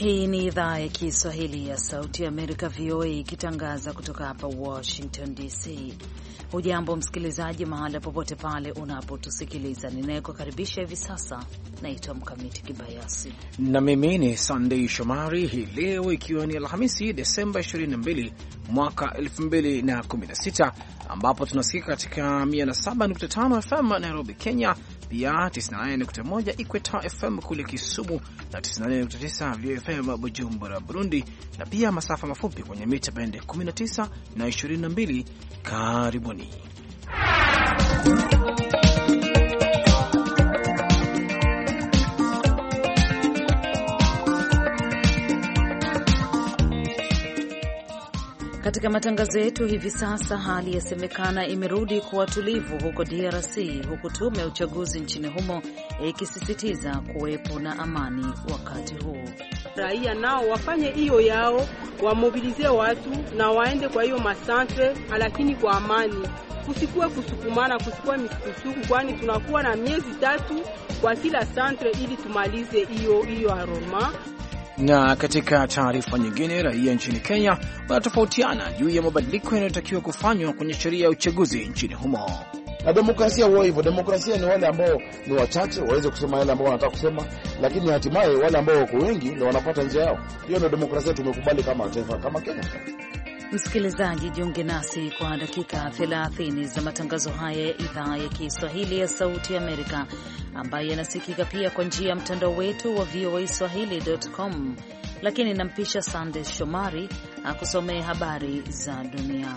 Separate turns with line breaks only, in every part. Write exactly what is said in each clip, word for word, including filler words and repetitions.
Hii ni idhaa ya Kiswahili ya Sauti ya Amerika, V O A, ikitangaza kutoka hapa Washington D C. Hujambo msikilizaji, mahala popote pale unapotusikiliza. Ninayekukaribisha hivi sasa naitwa Mkamiti Kibayasi
na mimi ni Sunday Shomari. Hii leo ikiwa ni Alhamisi, Desemba ishirini na mbili mwaka elfu mbili na kumi na sita, ambapo tunasikika katika mia na saba nukta tano F M Nairobi, Kenya, pia tisini na nane nukta moja Equator F M kule Kisumu na tisini na nane nukta tisa V F M Bujumbura, Burundi, na pia masafa mafupi kwenye mita bende kumi na tisa na ishirini na mbili. Karibuni.
Katika matangazo yetu hivi sasa, hali yasemekana imerudi kuwa tulivu huko D R C, huku tume ya uchaguzi nchini humo ikisisitiza kuwepo na amani wakati huu.
Raia nao wafanye hiyo yao, wamobilize watu na waende kwa hiyo masantre, lakini kwa amani. Kusikuwe kusukumana, kusikuwe misukusuku, kwani tunakuwa na miezi tatu kwa kila santre ili tumalize hiyo hiyo aroma.
Na katika taarifa nyingine, raia nchini Kenya wanatofautiana juu ya mabadiliko yanayotakiwa kufanywa kwenye sheria ya uchaguzi nchini humo.
Na demokrasia huwa hivyo, demokrasia ni wale ambao ni wachache waweze kusema yale ambao wanataka kusema, lakini hatimaye wale ambao wako wengi ndio wanapata njia yao. Hiyo ndio demokrasia tumekubali kama taifa, kama Kenya.
Msikilizaji, jiunge nasi kwa dakika thelathini za matangazo haya ya idhaa ya Kiswahili ya Sauti ya Amerika, ambayo yanasikika pia kwa njia ya mtandao wetu wa V O A swahili dot com. Lakini nampisha Sande Shomari akusomee habari za dunia.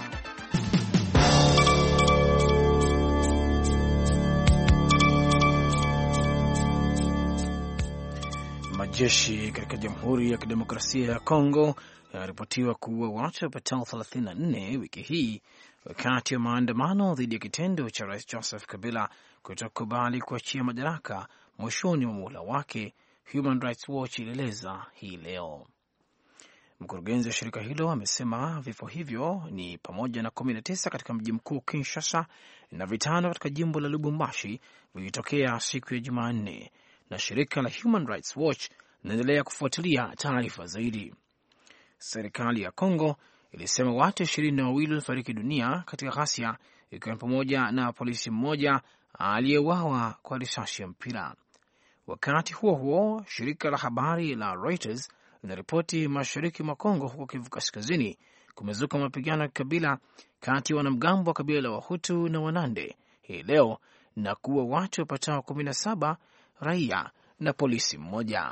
Majeshi katika Jamhuri ya Kidemokrasia ya Kongo yanaripotiwa kuua watu wapatao thelathini na nne wiki hii wakati wa maandamano dhidi ya kitendo cha Rais Joseph Kabila kutokubali kuachia madaraka mwishoni mwa muhula wake, Human Rights Watch ilieleza hii leo. Mkurugenzi wa shirika hilo amesema vifo hivyo ni pamoja na kumi na tisa katika mji mkuu Kinshasa na vitano katika jimbo la Lubumbashi vilitokea siku ya Jumanne, na shirika la Human Rights Watch linaendelea kufuatilia taarifa zaidi. Serikali ya Kongo ilisema watu ishirini na wawili walifariki dunia katika ghasia, ikiwa ni pamoja na polisi mmoja aliyeuawa kwa risasi ya mpira. Wakati huo huo, shirika la habari la Reuters linaripoti mashariki mwa Kongo, huko Kivu Kaskazini, kumezuka mapigano ya kikabila kati ya wanamgambo wa kabila la Wahutu na Wanande hii leo na kuwa watu wapatao kumi na saba, raia na polisi mmoja.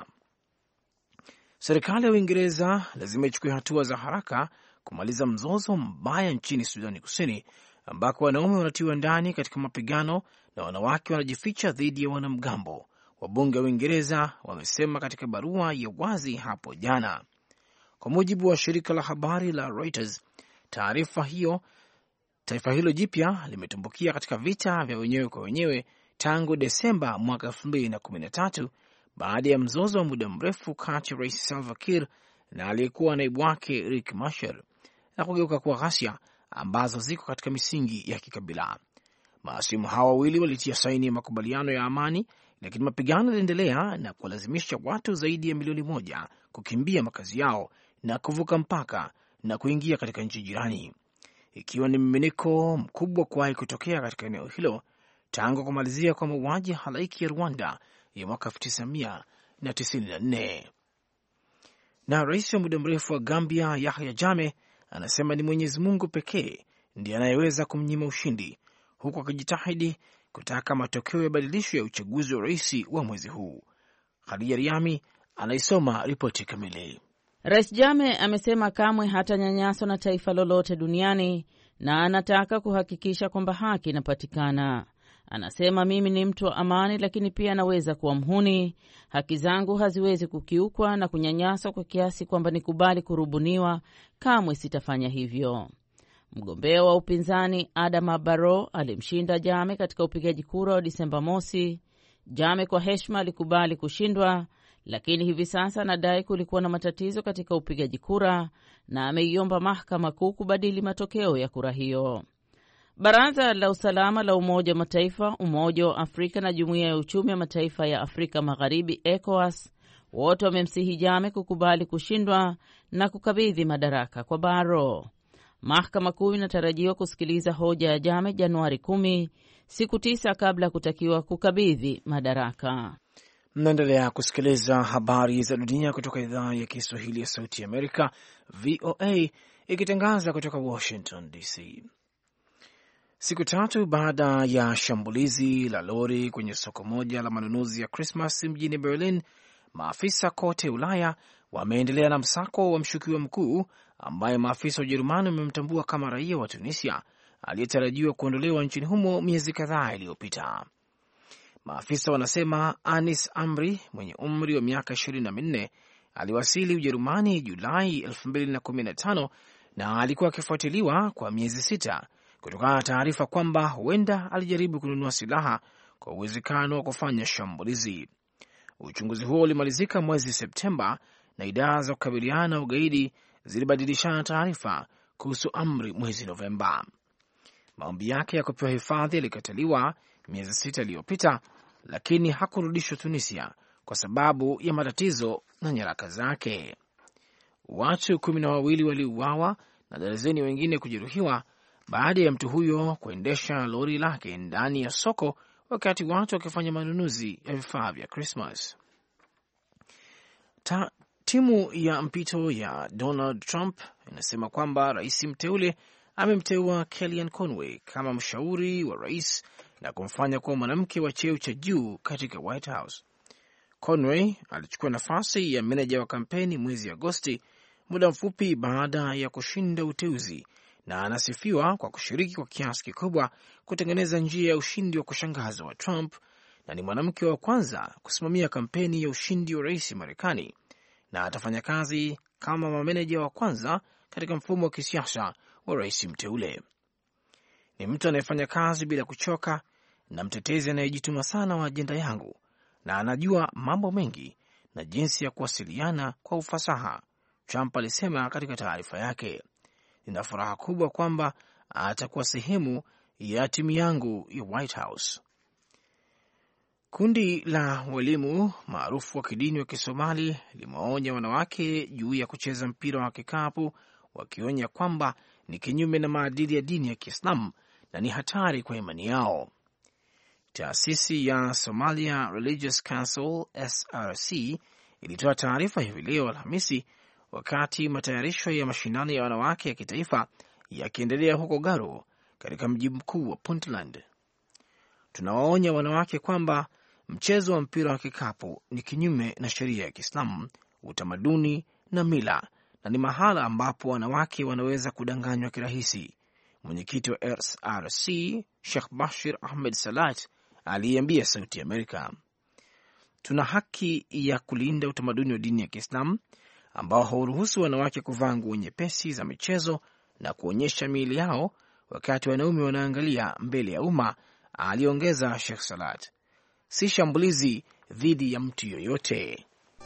Serikali ya Uingereza lazima ichukue hatua za haraka kumaliza mzozo mbaya nchini Sudani Kusini, ambako wanaume wanatiwa ndani katika mapigano na wanawake wanajificha dhidi ya wanamgambo, wabunge wa Uingereza wamesema katika barua ya wazi hapo jana. Kwa mujibu wa shirika la habari la Reuters, taarifa hiyo taifa hilo jipya limetumbukia katika vita vya wenyewe kwa wenyewe tangu Desemba mwaka elfu mbili na kumi na tatu, baada ya mzozo wa muda mrefu kati ya Rais Salva Kiir na aliyekuwa naibu wake Riek Machar, na kugeuka kuwa ghasia ambazo ziko katika misingi ya kikabila. Maasimu hawa wawili walitia saini ya makubaliano ya amani, lakini mapigano yaliendelea na kuwalazimisha watu zaidi ya milioni moja kukimbia makazi yao na kuvuka mpaka na kuingia katika nchi jirani, ikiwa ni mmiminiko mkubwa kuwahi kutokea katika eneo hilo tangu kumalizia kwa mauaji halaiki ya Rwanda ya mwaka elfu tisa mia tisini na nne. Na rais wa muda mrefu wa Gambia Yahya Jammeh anasema ni Mwenyezi Mungu pekee ndiye anayeweza kumnyima ushindi, huku akijitahidi kutaka matokeo ya badilisho ya uchaguzi wa rais wa mwezi huu. Khadija Riami anaisoma ripoti kamili.
Rais Jammeh amesema kamwe hatanyanyaswa na taifa lolote duniani na anataka kuhakikisha kwamba haki inapatikana. Anasema, mimi ni mtu wa amani, lakini pia anaweza kuwa mhuni. Haki zangu haziwezi kukiukwa na kunyanyaswa kwa kiasi kwamba nikubali kurubuniwa. Kamwe sitafanya hivyo. Mgombea wa upinzani Adama Barrow alimshinda Jammeh katika upigaji kura wa Disemba mosi. Jammeh kwa heshima alikubali kushindwa, lakini hivi sasa anadai kulikuwa na matatizo katika upigaji kura na ameiomba mahakama kuu kubadili matokeo ya kura hiyo. Baraza la Usalama la Umoja wa Mataifa, Umoja wa Afrika na Jumuiya ya Uchumi wa Mataifa ya Afrika Magharibi ECOWAS Wote wamemsihi Jammeh kukubali kushindwa na kukabidhi madaraka kwa Barrow. Mahakama Kuu inatarajiwa kusikiliza hoja ya Jammeh Januari kumi, siku tisa kabla ya kutakiwa kukabidhi madaraka.
Mnaendelea kusikiliza habari za dunia kutoka idhaa ya Kiswahili ya Sauti ya Amerika, V O A, ikitangaza kutoka Washington D C. Siku tatu baada ya shambulizi la lori kwenye soko moja la manunuzi ya Christmas mjini Berlin, maafisa kote Ulaya wameendelea na msako wa mshukiwa mkuu ambaye maafisa wa Ujerumani wamemtambua kama raia wa Tunisia aliyetarajiwa kuondolewa nchini humo miezi kadhaa iliyopita. Maafisa wanasema Anis Amri mwenye umri wa miaka ishirini na minne aliwasili Ujerumani Julai elfu mbili na kumi na tano na alikuwa akifuatiliwa kwa miezi sita kutokana na taarifa kwamba huenda alijaribu kununua silaha kwa uwezekano wa kufanya shambulizi. Uchunguzi huo ulimalizika mwezi Septemba na idara za kukabiliana na ugaidi zilibadilishana taarifa kuhusu Amri mwezi Novemba. Maombi yake ya kupewa hifadhi yalikataliwa miezi sita iliyopita, lakini hakurudishwa Tunisia kwa sababu ya matatizo na nyaraka zake. Watu kumi na wawili waliuawa na darzeni wengine kujeruhiwa baada ya mtu huyo kuendesha lori lake ndani ya soko wakati watu wakifanya manunuzi ya vifaa vya Christmas. Ta, timu ya mpito ya Donald Trump inasema kwamba rais mteule amemteua Kellyanne Conway kama mshauri wa rais na kumfanya kuwa mwanamke wa cheo cha juu katika White House. Conway alichukua nafasi ya meneja wa kampeni mwezi Agosti, muda mfupi baada ya kushinda uteuzi, na anasifiwa kwa kushiriki kwa kiasi kikubwa kutengeneza njia ya ushindi wa kushangaza wa Trump, na ni mwanamke wa kwanza kusimamia kampeni ya ushindi wa rais Marekani, na atafanya kazi kama mameneja wa kwanza katika mfumo wa kisiasa wa rais mteule. Ni mtu anayefanya kazi bila kuchoka na mtetezi anayejituma sana wa ajenda yangu, na anajua mambo mengi na jinsi ya kuwasiliana kwa ufasaha, Trump alisema katika taarifa yake. Nina furaha kubwa kwamba atakuwa sehemu ya timu yangu ya White House. Kundi la walimu maarufu wa kidini wa Kisomali limewaonya wanawake juu ya kucheza mpira wa kikapu, wakionya kwamba ni kinyume na maadili ya dini ya Kiislamu na ni hatari kwa imani yao. Taasisi ya Somalia Religious Council S R C ilitoa taarifa hivi leo Alhamisi wakati matayarisho ya mashindano ya wanawake ya kitaifa yakiendelea huko Garo katika mji mkuu wa Puntland. Tunawaonya wanawake kwamba mchezo wa mpira wa kikapu ni kinyume na sheria ya Kiislamu, utamaduni na mila, na ni mahala ambapo wanawake wanaweza kudanganywa kirahisi. Mwenyekiti wa S R C Sheikh Bashir Ahmed Salat aliambia Sauti ya Amerika, tuna haki ya kulinda utamaduni wa dini ya Kiislamu ambao hauruhusu wanawake kuvaa nguo nyepesi za michezo na kuonyesha miili yao wakati wanaume wanaangalia mbele ya umma, aliongeza Sheikh Salat. Si shambulizi dhidi ya mtu yoyote.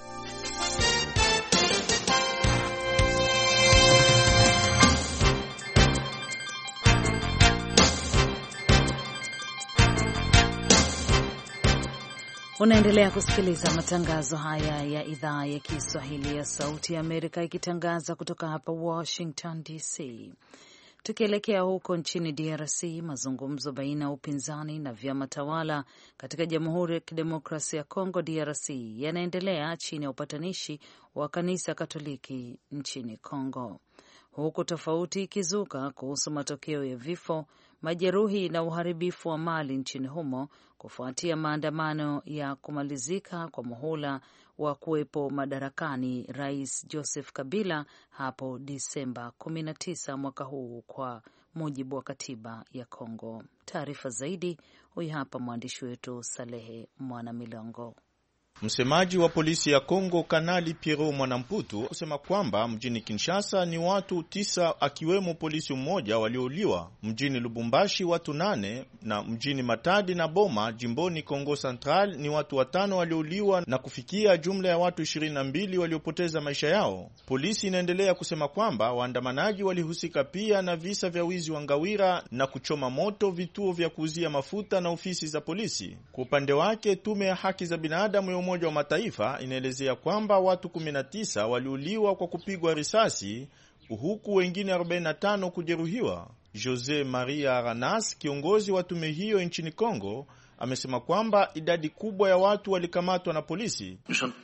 Unaendelea kusikiliza matangazo haya ya idhaa ya Kiswahili ya Sauti ya Amerika ikitangaza kutoka hapa Washington D C. Tukielekea huko nchini D R C, mazungumzo baina ya upinzani na vyama tawala katika Jamhuri ya Kidemokrasia ya Kongo D R C yanaendelea chini ya upatanishi wa Kanisa Katoliki nchini Kongo, huku tofauti ikizuka kuhusu matokeo ya vifo, majeruhi na uharibifu wa mali nchini humo kufuatia maandamano ya kumalizika kwa muhula wa kuwepo madarakani Rais Joseph Kabila hapo Disemba kumi na tisa mwaka huu kwa mujibu wa katiba ya Kongo. Taarifa zaidi huyu hapa mwandishi wetu Salehe Mwanamilongo.
Msemaji wa polisi ya Kongo Kanali Piero Mwanamputu kusema kwamba mjini Kinshasa ni watu tisa akiwemo polisi mmoja waliouliwa, mjini Lubumbashi watu nane, na mjini Matadi na Boma jimboni Kongo Central ni watu watano waliouliwa na kufikia jumla ya watu ishirini na mbili waliopoteza maisha yao. Polisi inaendelea kusema kwamba waandamanaji walihusika pia na visa vya wizi wa ngawira na kuchoma moto vituo vya kuuzia mafuta na ofisi za polisi. Kwa upande wake, tume ya haki za binadamu ya Umoja wa Mataifa inaelezea kwamba watu kumi na tisa waliuliwa kwa kupigwa risasi huku wengine arobaini na tano kujeruhiwa. Jose Maria Aranas, kiongozi wa tume hiyo nchini Kongo, amesema kwamba idadi kubwa ya watu walikamatwa na polisi.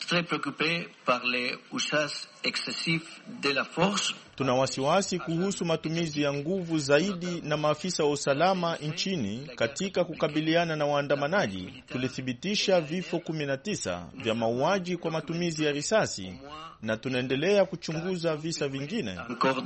Tuna wasiwasi kuhusu matumizi ya nguvu zaidi na maafisa wa usalama nchini katika kukabiliana na waandamanaji. Tulithibitisha vifo kumi na tisa vya mauaji kwa matumizi ya risasi na tunaendelea kuchunguza visa vingine.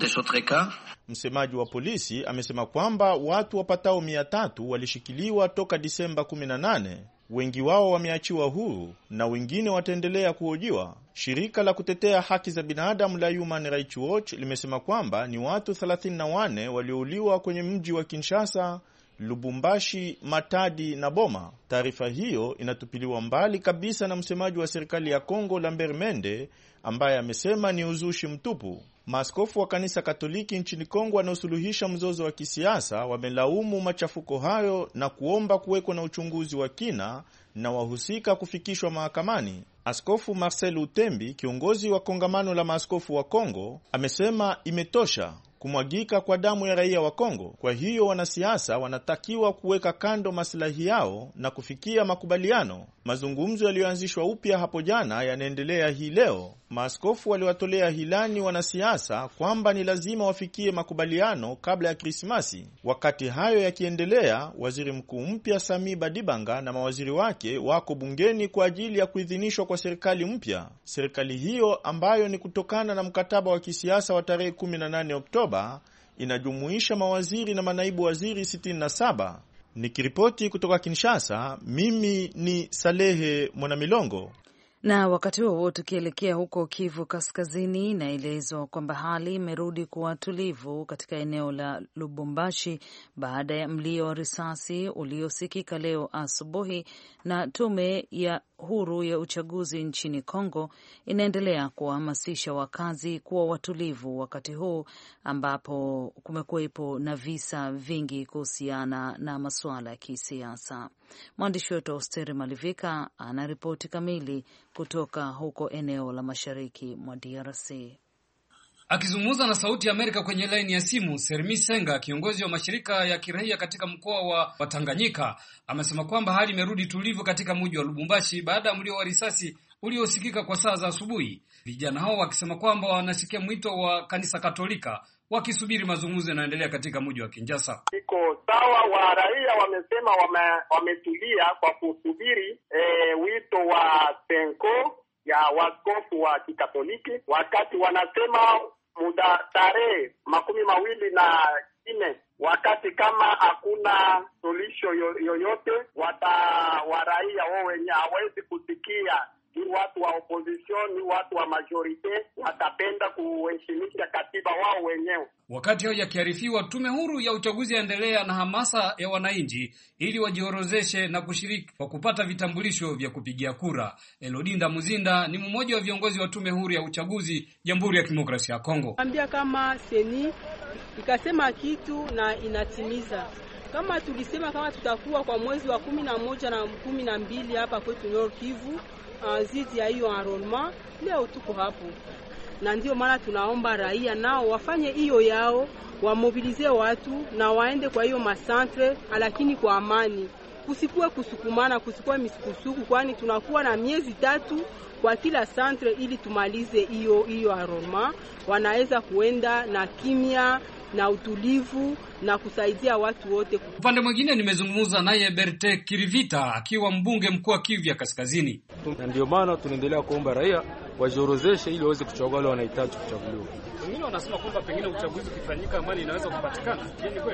Msemaji wa polisi amesema kwamba watu wapatao mia tatu walishikiliwa toka Disemba kumi na nane. Wengi wao wameachiwa huru na wengine wataendelea kuhojiwa. Shirika la kutetea haki za binadamu la Human Rights Watch limesema kwamba ni watu thelathini na wanne waliouliwa kwenye mji wa Kinshasa, Lubumbashi, Matadi na Boma. Taarifa hiyo inatupiliwa mbali kabisa na msemaji wa serikali ya Kongo Lambert Mende, ambaye amesema ni uzushi mtupu. Maaskofu wa kanisa Katoliki nchini Kongo wanaosuluhisha mzozo wa kisiasa wamelaumu machafuko hayo na kuomba kuweko na uchunguzi wa kina na wahusika kufikishwa mahakamani. Askofu Marcel Utembi, kiongozi wa kongamano la maaskofu wa Kongo, amesema imetosha kumwagika kwa damu ya raia wa Kongo. Kwa hiyo wanasiasa wanatakiwa kuweka kando maslahi yao na kufikia makubaliano. Mazungumzo yaliyoanzishwa upya hapo jana yanaendelea hii leo. Maaskofu waliwatolea hilani wanasiasa kwamba ni lazima wafikie makubaliano kabla ya Krismasi. Wakati hayo yakiendelea, waziri mkuu mpya Sami Badibanga na mawaziri wake wako bungeni kwa ajili ya kuidhinishwa kwa serikali mpya. Serikali hiyo ambayo ni kutokana na mkataba wa kisiasa wa tarehe kumi na nane Oktoba inajumuisha mawaziri na manaibu waziri sitini na saba. Nikiripoti kutoka Kinshasa, mimi ni Salehe Mwanamilongo.
Na wakati huo tukielekea huko Kivu Kaskazini, inaelezwa kwamba hali imerudi kuwa tulivu katika eneo la Lubumbashi baada ya mlio wa risasi uliosikika leo asubuhi, na tume ya huru ya uchaguzi nchini Kongo inaendelea kuwahamasisha wakazi kuwa watulivu wakati huu ambapo kumekuwepo na visa vingi kuhusiana na masuala ya kisiasa. Mwandishi wetu Austeri Malivika ana ripoti kamili kutoka huko eneo la mashariki mwa D R C.
Akizungumza na Sauti ya Amerika kwenye laini ya simu, Sermi Senga, kiongozi wa mashirika ya kiraia katika mkoa wa Watanganyika, amesema kwamba hali imerudi tulivu katika mji wa Lubumbashi baada ya mlio wa risasi uliosikika kwa saa za asubuhi. Vijana hao wakisema kwamba wanasikia mwito wa kanisa Katolika wakisubiri mazungumzo yanaendelea katika mji wa Kinshasa.
Iko sawa, wa raia wamesema wame, wametulia kwa kusubiri e, wito wa Senko ya waskofu wa Kikatoliki, wakati wanasema muda tarehe makumi mawili na nne, wakati kama hakuna suluhisho yoyote wata wa raia wao wenyewe hawezi kusikia ni watu wa opposition, ni watu wa majorite watapenda kuheshimisha katiba wao wenyewe.
Wakati hao yakiarifiwa, tume huru ya uchaguzi yaendelea na hamasa ya wananchi ili wajiorozeshe na kushiriki kwa kupata vitambulisho vya kupigia kura. Elodinda Muzinda ni mmoja wa viongozi wa tume huru ya uchaguzi Jamhuri ya Kidemokrasia ya Kongo.
Ambia kama seni ikasema kitu na inatimiza. Kama tulisema kama tutakuwa kwa mwezi wa kumi na moja na kumi na mbili hapa kwetu Nord Kivu zidi ya hiyo enrollment, leo tuko hapo. Na ndio maana tunaomba raia nao wafanye hiyo yao, wamobilize watu na waende kwa hiyo masantre, lakini kwa amani. Kusikue kusukumana, kusikue misukusuku, kwani tunakuwa na miezi tatu kwa kila santre ili tumalize hiyo hiyo enrollment. Wanaweza kuenda na kimya na utulivu na kusaidia watu wote.
Upande mwingine nimezungumza naye Berte Kirivita akiwa mbunge mkuu wa Kivu ya Kaskazini.
Na ndio maana tunaendelea kuomba raia wajiorozeshe ili waweze kuchagua wale wanahitaji kuchaguliwa.
Wengine wanasema kwamba pengine uchaguzi ukifanyika amani inaweza kupatikana. Ni kweli?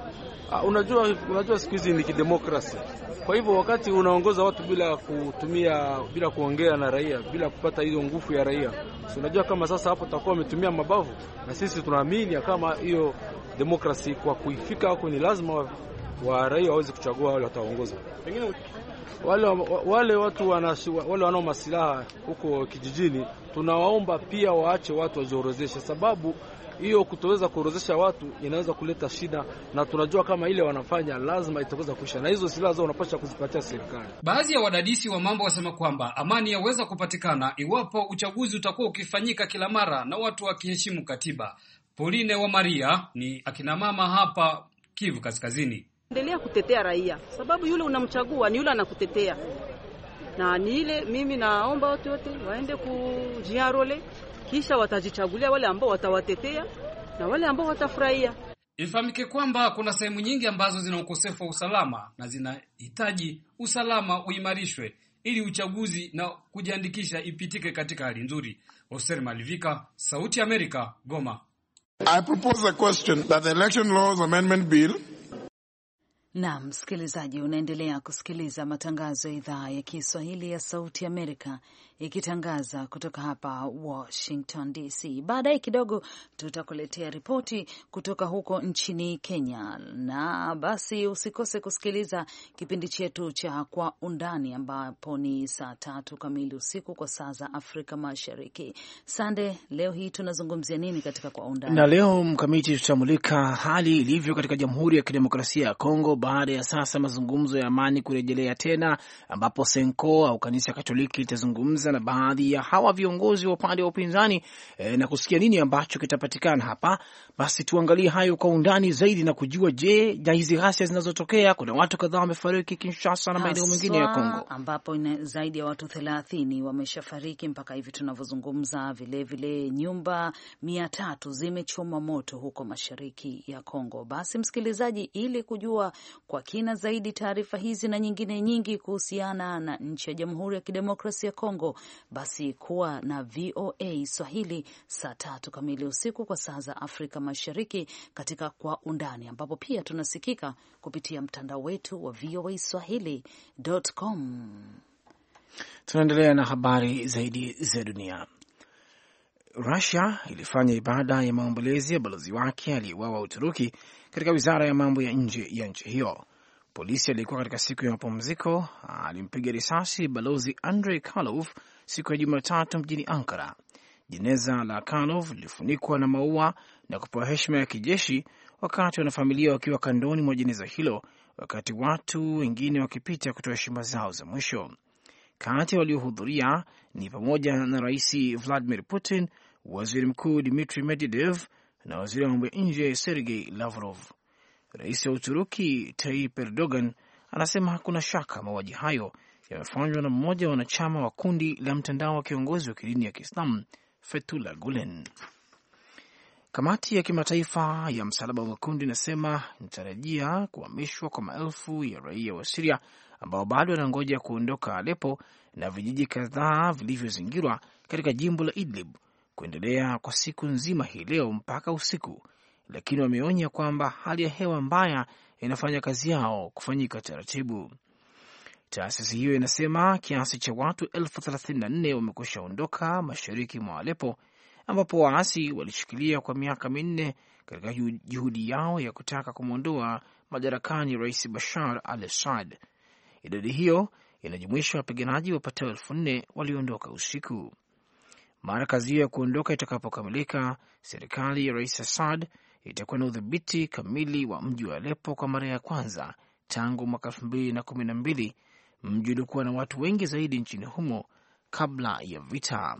Ah, unajua unajua siku hizi ni kidemokrasia. Kwa hivyo wakati unaongoza watu bila kutumia bila kuongea na raia, bila kupata hiyo nguvu ya raia, so unajua kama sasa hapo tutakuwa umetumia mabavu, na sisi tunaamini kama hiyo demokrasia kwa kuifika huko ni lazima wa, wa raia waweze kuchagua wale wataongoza.
Pengine
wale wale watu wana, wale wanao masilaha huko kijijini, tunawaomba pia waache watu wajiorozeshe, sababu hiyo kutoweza kuorozesha watu inaweza kuleta shida, na tunajua kama ile wanafanya lazima itaweza kuisha, na hizo silaha zao wanapaswa kuzipatia serikali.
Baadhi ya wadadisi wa mambo wasema kwamba amani yaweza kupatikana iwapo uchaguzi utakuwa ukifanyika kila mara na watu wakiheshimu katiba. Pauline wa Maria ni akina mama hapa Kivu Kaskazini.
Endelea kutetea raia, sababu yule unamchagua ni yule anakutetea. Na ni ile mimi naomba watu wote waende kujiarole, kisha watajichagulia wale ambao watawatetea na wale ambao watafurahia.
Ifahamike kwamba kuna sehemu nyingi ambazo zina ukosefu wa usalama na zinahitaji usalama uimarishwe ili uchaguzi na kujiandikisha ipitike katika hali nzuri. Oser Malivika, Sauti ya Amerika, Goma.
I propose a question that the Election Laws Amendment Bill.
Na msikilizaji, unaendelea kusikiliza matangazo ya idhaa ya Kiswahili ya Sauti Amerika ikitangaza kutoka hapa Washington D C. Baadaye kidogo tutakuletea ripoti kutoka huko nchini Kenya, na basi usikose kusikiliza kipindi chetu cha Kwa Undani ambapo ni saa tatu kamili usiku kwa saa za Afrika Mashariki. Sande, leo hii tunazungumzia nini katika Kwa Undani?
Na leo mkamiti, tutamulika hali ilivyo katika Jamhuri ya Kidemokrasia ya Kongo baada ya sasa mazungumzo ya amani kurejelea tena, ambapo Senko au kanisa Katoliki litazungumza na baadhi ya hawa viongozi wa upande wa upinzani e, na kusikia nini ambacho kitapatikana hapa. Basi tuangalie hayo kwa undani zaidi na kujua, je, na hizi ghasia zinazotokea, kuna watu kadhaa wamefariki Kinshasa na maeneo mengine ya Kongo,
ambapo ina zaidi ya watu thelathini wameshafariki mpaka hivi tunavyozungumza. Vile vile nyumba mia tatu zimechoma moto huko mashariki ya Kongo. Basi msikilizaji, ili kujua kwa kina zaidi taarifa hizi na nyingine nyingi kuhusiana na nchi ya Jamhuri ya Kidemokrasia ya Kongo, basi kuwa na V O A Swahili saa tatu kamili usiku kwa saa za Afrika Mashariki katika Kwa Undani, ambapo pia tunasikika kupitia mtandao wetu wa v o a swahili dot com.
Tunaendelea na habari zaidi za dunia. Russia ilifanya ibada ya maombolezi ya balozi wake aliyeuawa Uturuki katika wizara ya mambo ya nje ya nchi hiyo. Polisi aliyekuwa katika siku ya mapumziko alimpiga risasi balozi Andrei Karlov siku ya Jumatatu mjini Ankara. Jeneza la Karlov lilifunikwa na maua na kupewa heshima ya kijeshi, wakati wanafamilia wakiwa kandoni mwa jeneza hilo, wakati watu wengine wakipita kutoa heshima zao za mwisho. Kati waliohudhuria ni pamoja na Rais Vladimir Putin, Waziri Mkuu Dmitry Medvedev na Waziri wa mambo ya nje Sergei Lavrov. Rais wa Uturuki Tayyip Erdogan anasema hakuna shaka mauaji hayo yamefanywa na mmoja wa wanachama wa kundi la mtandao wa kiongozi wa kidini ya Kiislamu Fethullah Gulen. Kamati ya kimataifa ya Msalaba Mwekundu inasema inatarajia kuhamishwa kwa maelfu ya raia wa Syria ambao bado wanangoja kuondoka Aleppo na vijiji kadhaa vilivyozingirwa katika jimbo la Idlib kuendelea kwa siku nzima hii leo mpaka usiku, lakini wameonya kwamba hali ya hewa mbaya inafanya kazi yao kufanyika taratibu. Taasisi hiyo inasema kiasi cha watu elfu thelathini na nne wamekwisha ondoka mashariki mwa Aleppo, ambapo waasi walishikilia kwa miaka minne katika juhudi yao ya kutaka kumwondoa madarakani Rais Bashar al-Assad. Idadi hiyo inajumuisha wapiganaji wapatao elfu nne walioondoka usiku. Mara kazi hiyo ya kuondoka itakapokamilika, serikali ya Rais Assad itakuwa na udhibiti kamili wa mji wa Aleppo kwa mara ya kwanza tangu mwaka elfu mbili na kumi na mbili, mji uliokuwa na watu wengi zaidi nchini humo kabla ya vita.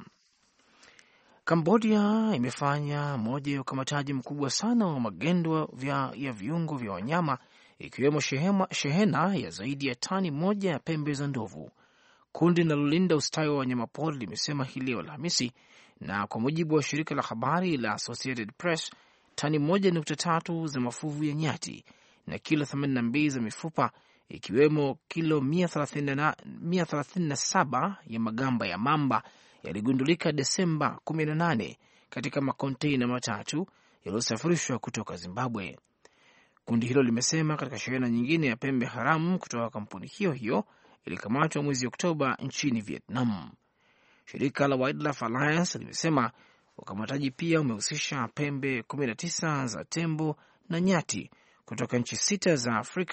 Cambodia imefanya moja ya ukamataji mkubwa sana wa magendo vya, ya viungo vya wanyama, ikiwemo shehema, shehena ya zaidi ya tani moja ya pembe za ndovu. Kundi linalolinda ustawi wa wanyamapori limesema hii leo Alhamisi, na kwa mujibu wa shirika la habari la Associated Press, tani moja nukta tatu za mafuvu ya nyati na kilo themanini na mbili za mifupa, ikiwemo kilo mia thelathini na saba ya magamba ya mamba yaligundulika Desemba kumi na nane katika makonteina matatu yaliyosafirishwa kutoka Zimbabwe. Kundi hilo limesema katika shehena nyingine ya pembe haramu kutoka kampuni hiyo hiyo ilikamatwa mwezi Oktoba nchini Vietnam. Shirika la Wildlife Alliance limesema ukamataji pia umehusisha pembe kumi na tisa za tembo na nyati kutoka nchi sita za Afrika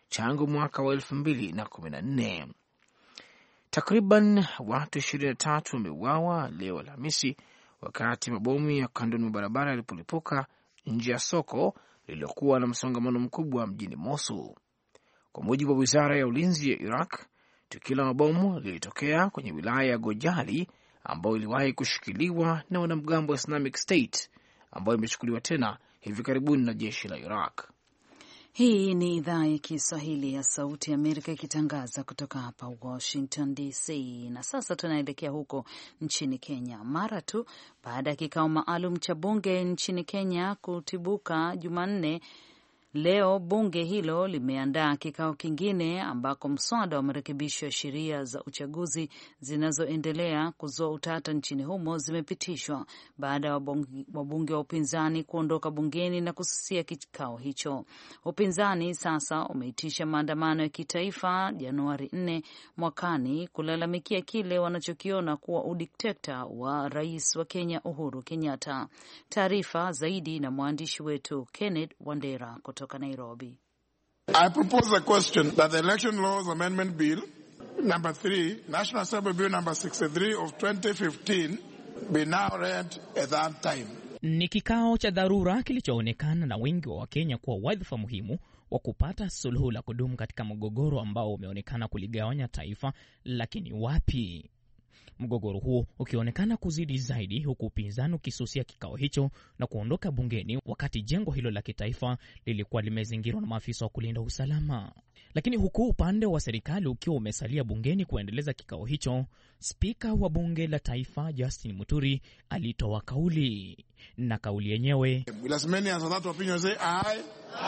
tangu mwaka wa elfu mbili na kumi na nne. Takriban watu ishirini na tatu wameuawa leo Alhamisi wakati mabomu ya kando ya barabara yalipolipuka nje ya soko lililokuwa na msongamano mkubwa mjini Mosul. Kwa mujibu wa wizara ya ulinzi ya Iraq, tukio la mabomu lilitokea kwenye wilaya ya Gojali ambayo iliwahi kushikiliwa na wanamgambo wa Islamic State ambayo imechukuliwa tena hivi karibuni na jeshi la Iraq.
Hii ni idhaa ya Kiswahili ya Sauti ya Amerika ikitangaza kutoka hapa Washington D C. Na sasa tunaelekea huko nchini Kenya. Mara tu baada ya kikao maalum cha bunge nchini Kenya kutibuka Jumanne, leo bunge hilo limeandaa kikao kingine ambako mswada wa marekebisho ya sheria za uchaguzi zinazoendelea kuzua utata nchini humo zimepitishwa baada ya wabunge wa upinzani kuondoka bungeni na kususia kikao hicho. Upinzani sasa umeitisha maandamano ya kitaifa Januari nne mwakani kulalamikia kile wanachokiona kuwa udikteta wa rais wa Kenya Uhuru Kenyatta. Taarifa zaidi na mwandishi wetu Kenneth Wandera kutoka Nairobi.
I propose a question that the Election Laws Amendment Bill number three, National Assembly Bill number sixty-three of twenty fifteen be now read at that time.
Ni kikao cha dharura kilichoonekana na wengi wa Wakenya kuwa wadhifa muhimu wa kupata suluhu la kudumu katika mgogoro ambao umeonekana kuligawanya taifa, lakini wapi? Mgogoro huo ukionekana kuzidi zaidi, huku upinzani ukisusia kikao hicho na kuondoka bungeni wakati jengo hilo la kitaifa lilikuwa limezingirwa na maafisa wa kulinda usalama. Lakini huku upande wa serikali ukiwa umesalia bungeni kuendeleza kikao hicho, spika wa bunge la taifa Justin Muturi alitoa kauli, na kauli yenyewe,
as many as that opinion say aye,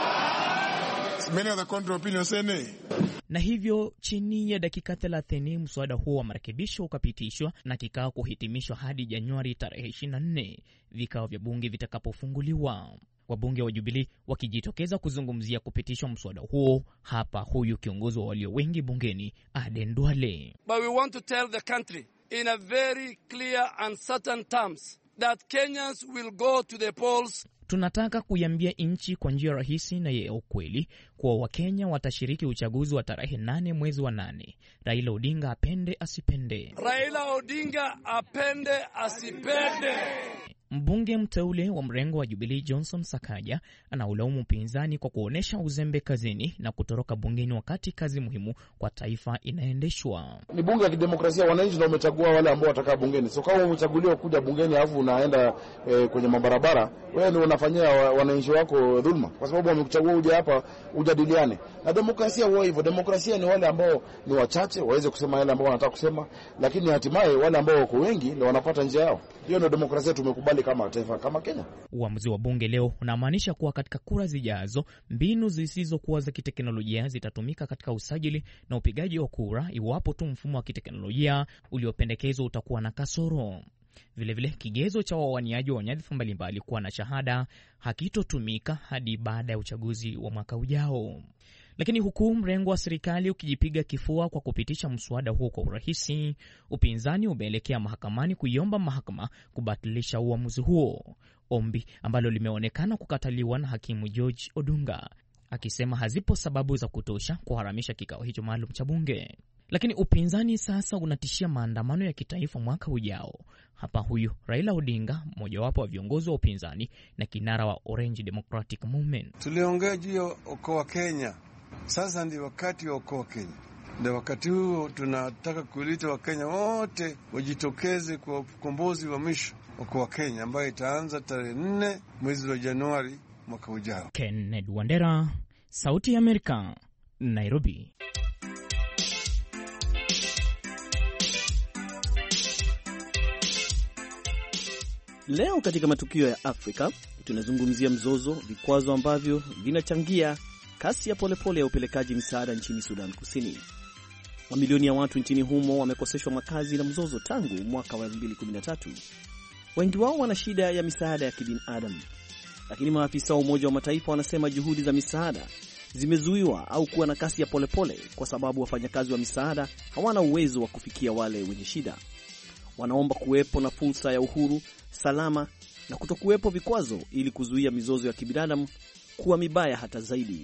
as many of the contrary opinion say nay.
Na hivyo chini ya dakika thelathini mswada huo wa marekebisho ukapitishwa na kikao kuhitimishwa hadi Januari tarehe ishirini na nne vikao vya bunge vitakapofunguliwa. Wabunge wa Jubilee wakijitokeza kuzungumzia kupitishwa mswada huo. Hapa huyu kiongozi wa walio wengi bungeni, Aden Duale.
But we want to tell the country in a very clear and certain terms that Kenyans will go to the polls.
Tunataka kuiambia nchi kwa njia rahisi na ya ukweli kuwa Wakenya watashiriki uchaguzi wa tarehe nane mwezi wa nane. Raila Odinga apende asipende.
Raila Odinga apende asipende.
Mbunge mteule wa mrengo wa Jubilee Johnson Sakaja anaulaumu upinzani kwa kuonesha uzembe kazini na kutoroka bungeni wakati kazi muhimu kwa taifa inaendeshwa.
Ni bunge ya kidemokrasia, wananchi ndio wamechagua wale ambao watakaa bungeni. So kama umechaguliwa kuja bungeni alafu unaenda e, kwenye mabarabara, wewe ndio unafanyia wananchi wako dhulma kwa sababu wamekuchagua uje hapa ujadiliane. Na demokrasia huwa hivyo, demokrasia ni wale ambao ni wachache waweze kusema yale ambao wanataka kusema, lakini hatimaye wale ambao wako wengi ndio wanapata njia yao. Hiyo ndio demokrasia tumekubali kama taifa kama Kenya.
Uamuzi wa bunge leo unamaanisha kuwa katika kura zijazo mbinu zisizokuwa za kiteknolojia zitatumika katika usajili na upigaji wa kura iwapo tu mfumo wa kiteknolojia uliopendekezwa utakuwa na kasoro. Vile vile kigezo cha wawaniaji wa nyadhifa mbalimbali kuwa na shahada hakitotumika hadi baada ya uchaguzi wa mwaka ujao. Lakini huku mrengo wa serikali ukijipiga kifua kwa kupitisha mswada huo kwa urahisi, upinzani umeelekea mahakamani kuiomba mahakama kubatilisha uamuzi huo, ombi ambalo limeonekana kukataliwa na hakimu George Odunga, akisema hazipo sababu za kutosha kuharamisha kikao hicho maalum cha bunge. Lakini upinzani sasa unatishia maandamano ya kitaifa mwaka ujao. Hapa huyu Raila Odinga, mmojawapo wa viongozi wa upinzani na kinara wa Orange Democratic Movement.
Tuliongea juu ya okoa Kenya. Sasa ndio wakati wa okoa Kenya. Ndio wakati huo tunataka kuilita Wakenya wote wajitokeze kwa ukombozi wa mwisho okoa Kenya ambayo itaanza tarehe nne mwezi wa Januari mwaka ujao.
Kenneth Wandera, Sauti ya Amerika, Nairobi.
Leo katika matukio ya Afrika tunazungumzia mzozo, vikwazo ambavyo vinachangia kasi ya polepole ya upelekaji misaada nchini Sudan Kusini. Mamilioni ya watu nchini humo wamekoseshwa makazi na mzozo tangu mwaka wa elfu mbili kumi na tatu. Wengi wao wana shida ya misaada ya kibinadamu. Lakini maafisa wa Umoja wa Mataifa wanasema juhudi za misaada zimezuiwa au kuwa na kasi ya polepole kwa sababu wafanyakazi wa misaada hawana uwezo wa kufikia wale wenye shida. Wanaomba kuwepo na fursa ya uhuru, salama na kutokuwepo vikwazo ili kuzuia mizozo ya kibinadamu kuwa mibaya hata zaidi.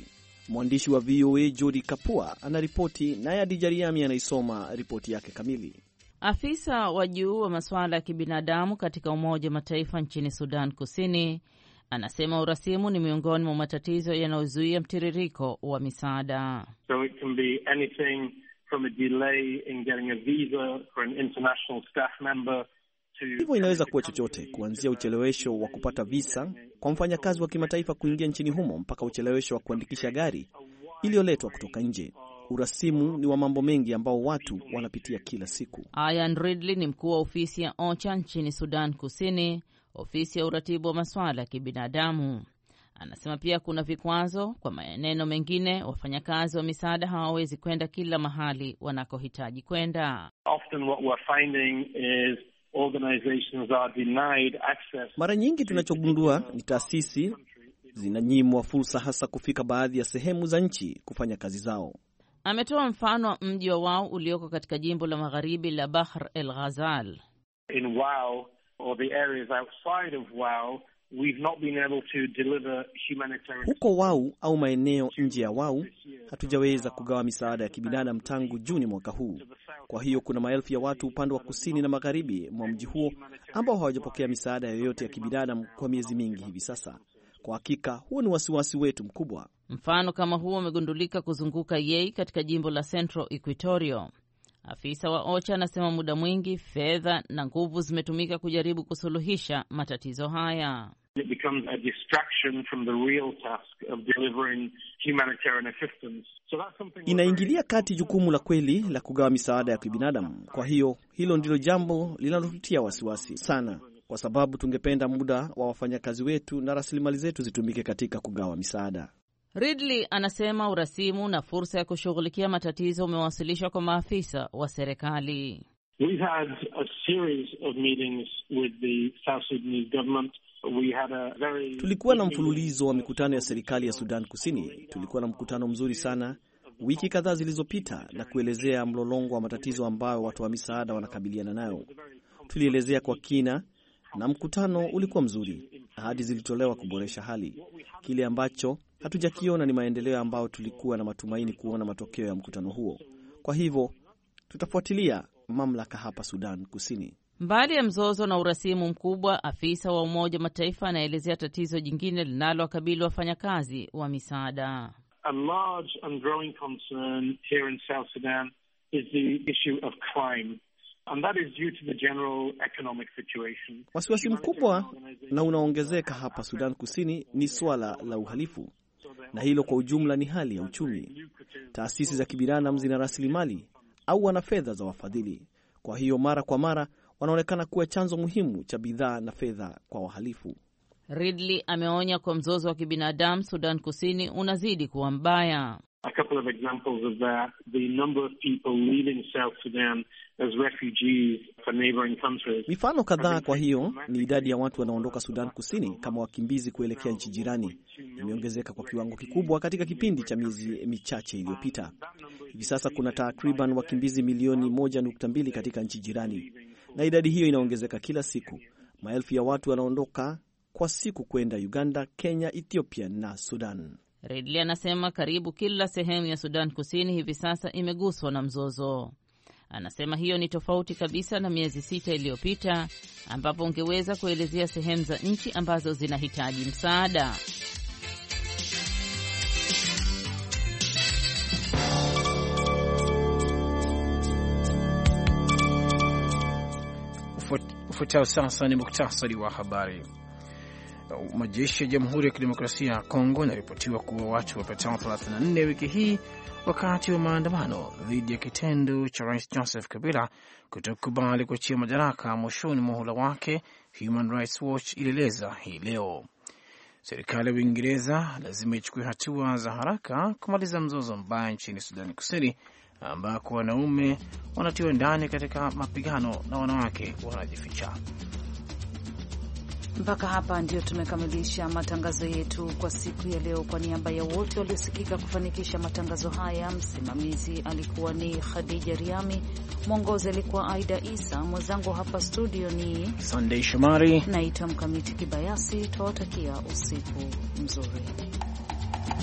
Mwandishi wa V O A Jody Kapua anaripoti, naye Adija Riami anaisoma ripoti yake kamili.
Afisa wa juu wa masuala ya kibinadamu katika Umoja wa Mataifa nchini Sudan Kusini anasema urasimu ni miongoni mwa matatizo yanayozuia mtiririko wa misaada.
So it can be anything from a delay in getting a visa for an international staff member.
Hivyo inaweza kuwa chochote kuanzia uchelewesho wa kupata visa kwa mfanyakazi wa kimataifa kuingia nchini humo mpaka uchelewesho wa kuandikisha gari iliyoletwa kutoka nje. Urasimu ni wa mambo mengi ambao watu wanapitia kila siku.
Ian Ridley ni mkuu wa ofisi ya OCHA nchini Sudan Kusini, ofisi ya uratibu wa masuala ya kibinadamu. Anasema pia kuna vikwazo. Kwa maneno mengine, wafanyakazi wa misaada hawawezi kwenda kila mahali wanakohitaji kwenda.
Often what we're finding is organizations are denied access.
Mara nyingi tunachogundua ni taasisi zinanyimwa fursa hasa kufika baadhi ya sehemu za nchi kufanya kazi zao.
Ametoa mfano wa mji wa Wau ulioko katika jimbo la magharibi la Bahr el Ghazal.
In Wau or the areas outside of Wau, we've not been able to deliver humanitarian.
Huko Wau au maeneo nje ya Wau hatujaweza kugawa misaada ya kibinadamu tangu Juni mwaka huu. Kwa hiyo kuna maelfu ya watu upande wa kusini na magharibi mwa mji huo ambao hawajapokea misaada yoyote ya kibinadamu kwa miezi mingi hivi sasa. Kwa hakika huo ni wasiwasi wetu mkubwa.
Mfano kama huo umegundulika kuzunguka Yei katika jimbo la Central Equatoria. Afisa wa OCHA anasema muda mwingi, fedha na nguvu zimetumika kujaribu kusuluhisha matatizo haya.
It becomes a distraction from the real task of delivering humanitarian assistance. So that's something
inaingilia kati jukumu la kweli la kugawa misaada ya kibinadamu. Kwa hiyo hilo ndilo jambo linalotutia wasiwasi sana, kwa sababu tungependa muda wa wafanyakazi wetu na rasilimali zetu zitumike katika kugawa misaada.
Ridley anasema urasimu na fursa ya kushughulikia matatizo umewasilishwa kwa maafisa wa serikali.
We've had a series of meetings with the South Sudanese government. We had a very
Tulikuwa na mfululizo wa mikutano ya serikali ya Sudan Kusini. Tulikuwa na mkutano mzuri sana wiki kadhaa zilizopita na kuelezea mlolongo wa matatizo ambayo watu wa misaada wanakabiliana nayo. Tulielezea kwa kina na mkutano ulikuwa mzuri. Ahadi zilitolewa kuboresha hali. Kile ambacho hatujakiona ni maendeleo ambayo tulikuwa na matumaini kuona matokeo ya mkutano huo. Kwa hivyo tutafuatilia mamlaka hapa Sudan Kusini.
Mbali ya mzozo na urasimu mkubwa, afisa wa Umoja wa Mataifa anaelezea tatizo jingine linalowakabili wafanyakazi wa misaada.
A large and growing concern here in South Sudan is the issue of crime. And that is due to the general economic situation.
Wasiwasi mkubwa na unaongezeka hapa Sudan Kusini ni swala la uhalifu. Na hilo kwa ujumla ni hali ya uchumi. Taasisi za kibinadamu zina rasilimali au wana fedha za wafadhili. Kwa hiyo mara kwa mara wanaonekana kuwa chanzo muhimu cha bidhaa na fedha kwa wahalifu.
Ridley ameonya kwa mzozo wa kibinadamu Sudan Kusini unazidi kuwa mbaya.
A couple of examples of that, the number of people leaving South Sudan as refugees for neighboring countries.
Mifano kadhaa kwa hiyo ni idadi ya watu wanaondoka Sudan Kusini kama wakimbizi kuelekea nchi jirani imeongezeka kwa kiwango kikubwa katika kipindi cha miezi michache iliyopita. Hivi sasa kuna takriban wakimbizi milioni moja nukta mbili katika nchi jirani. Na idadi hiyo inaongezeka kila siku. Maelfu ya watu wanaondoka kwa siku kwenda Uganda, Kenya, Ethiopia na Sudan.
Ridley anasema karibu kila sehemu ya Sudan Kusini hivi sasa imeguswa na mzozo. Anasema hiyo ni tofauti kabisa na miezi sita iliyopita ambapo ungeweza kuelezea sehemu za nchi ambazo zinahitaji msaada.
Ufuatao sasa ni muktasari wa habari. Majeshi ya Jamhuri ya Kidemokrasia ya Kongo yanaripotiwa kuwa watu wapatao thelathini na nne wiki hii wakati wa maandamano dhidi ya kitendo cha Rais Joseph Kabila kutokubali kuachia madaraka mwishoni mwa muhula wake, Human Rights Watch ilieleza hii leo. Serikali ya Uingereza lazima ichukue hatua za haraka kumaliza mzozo mbaya nchini Sudan Kusini ambako wanaume wanatiwa ndani katika mapigano na wanawake wanajificha.
Mpaka hapa ndio tumekamilisha matangazo yetu kwa siku ya leo. Kwa niaba ya wote waliosikika kufanikisha matangazo haya, msimamizi alikuwa ni Khadija Riami, mwongozi alikuwa Aida Isa, mwenzangu hapa studio ni
Sunday Shomari,
naitwa Mkamiti Kibayasi. Tuwatakia usiku mzuri.